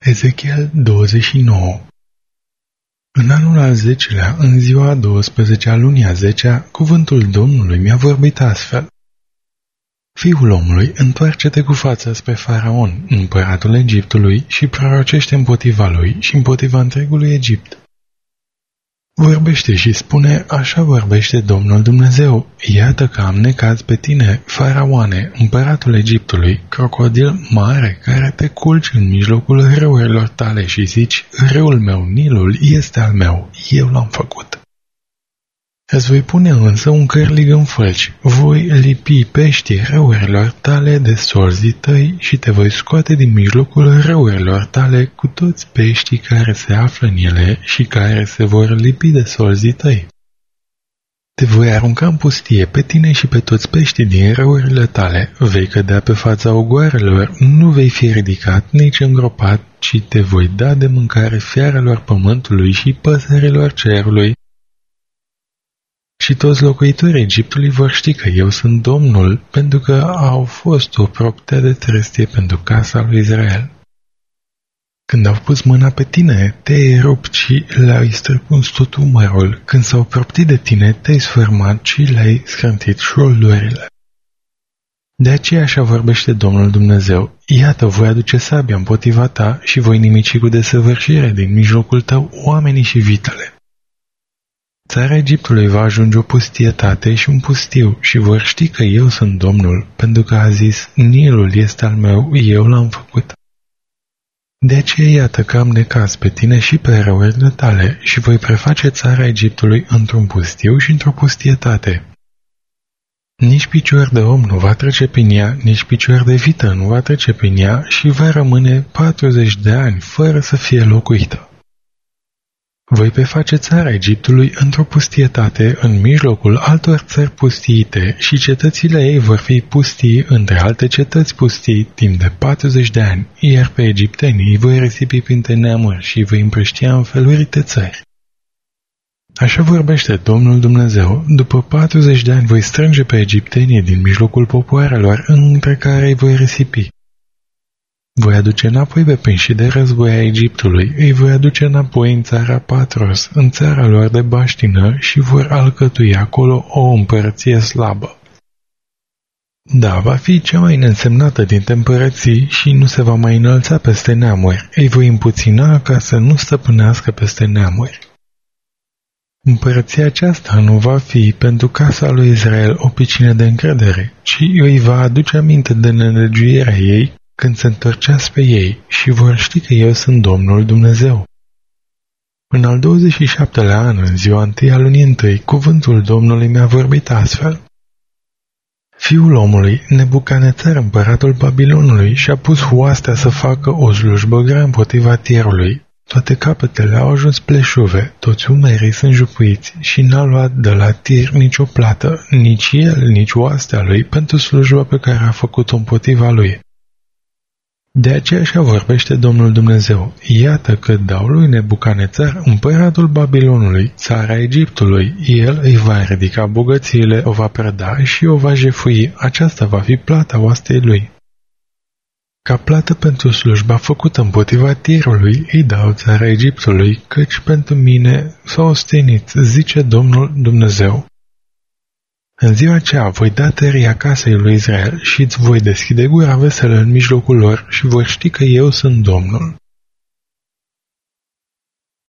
Ezechiel 29. În anul al 10-lea, în ziua a 12-a lunii a 10-a, cuvântul Domnului mi-a vorbit astfel. Fiul omului, întoarce-te cu fața spre Faraon, împăratul Egiptului, și prorocește împotriva lui și împotriva întregului Egipt. Vorbește și spune, așa vorbește Domnul Dumnezeu, iată că am necaz pe tine, Faraoane, împăratul Egiptului, crocodil mare care te culci în mijlocul râurilor tale și zici, râul meu, Nilul, este al meu, eu l-am făcut. Îți voi pune însă un cârlig în fălci, voi lipi peștii râurilor tale de solzii tăi și te voi scoate din mijlocul râurilor tale cu toți peștii care se află în ele și care se vor lipi de solzii tăi. Te voi arunca în pustie pe tine și pe toți peștii din râurile tale, vei cădea pe fața ogoarelor, nu vei fi ridicat, nici îngropat, ci te voi da de mâncare fiarelor pământului și păsărilor cerului. Și toți locuitorii Egiptului vor ști că eu sunt Domnul, pentru că au fost o proptea de trestie pentru casa lui Israel. Când au pus mâna pe tine, te-ai rupt și le-ai străpuns tot umărul. Când s-au proptit de tine, te-ai sfârmat și le-ai scrântit șoldurile. De aceea așa vorbește Domnul Dumnezeu. Iată, voi aduce sabia împotriva ta și voi nimici cu desăvârșire din mijlocul tău oamenii și vitele. Țara Egiptului va ajunge o pustietate și un pustiu și vor ști că eu sunt Domnul, pentru că a zis, Nilul este al meu, eu l-am făcut. De aceea iată că am necaz pe tine și pe râurile tale și voi preface țara Egiptului într-un pustiu și într-o pustietate. Nici picior de om nu va trece prin ea, nici picior de vită nu va trece prin ea și va rămâne 40 de ani fără să fie locuită. Voi preface țara Egiptului într-o pustietate în mijlocul altor țări pustiite și cetățile ei vor fi pustii între alte cetăți pustii timp de 40 de ani, iar pe egiptenii îi voi risipi printre neamuri și îi voi împrăștia în felurite țări. Așa vorbește Domnul Dumnezeu, după 40 de ani voi strânge pe egiptenii din mijlocul popoarelor între care îi voi risipi. Voi aduce înapoi pe prinși de război a Egiptului, îi voi aduce înapoi în țara Patros, în țara lor de baștină și vor alcătui acolo o împărăție slabă. Da, va fi cea mai neînsemnată dintre împărății și nu se va mai înălța peste neamuri, îi voi împuțina ca să nu stăpânească peste neamuri. Împărăția aceasta nu va fi pentru casa lui Israel o picină de încredere, ci îi va aduce aminte de nelegiuirea ei când se întorcea spre ei și vor ști că eu sunt Domnul Dumnezeu. În al 27-lea an, în ziua întâi a lunii întâi, cuvântul Domnului mi-a vorbit astfel. Fiul omului, Nebucanețar, împăratul Babilonului, și-a pus oastea să facă o slujbă grea împotriva Tirului. Toate capetele au ajuns pleșuve, toți umerii sunt jupuiți și n-a luat de la Tir nicio plată, nici el, nici oastea lui, pentru slujba pe care a făcut-o împotriva lui. De aceea așa vorbește Domnul Dumnezeu, iată că dau lui Nebucanețar, împăratul Babilonului, țara Egiptului, el îi va ridica bogățiile, o va prăda și o va jefui, aceasta va fi plata oastei lui. Ca plată pentru slujba făcută împotriva Tirului, îi dau țara Egiptului, căci pentru mine s-a ostenit, zice Domnul Dumnezeu. În ziua aceea voi da tăria casei lui Israel și îți voi deschide gura veselă în mijlocul lor și vor ști că eu sunt Domnul.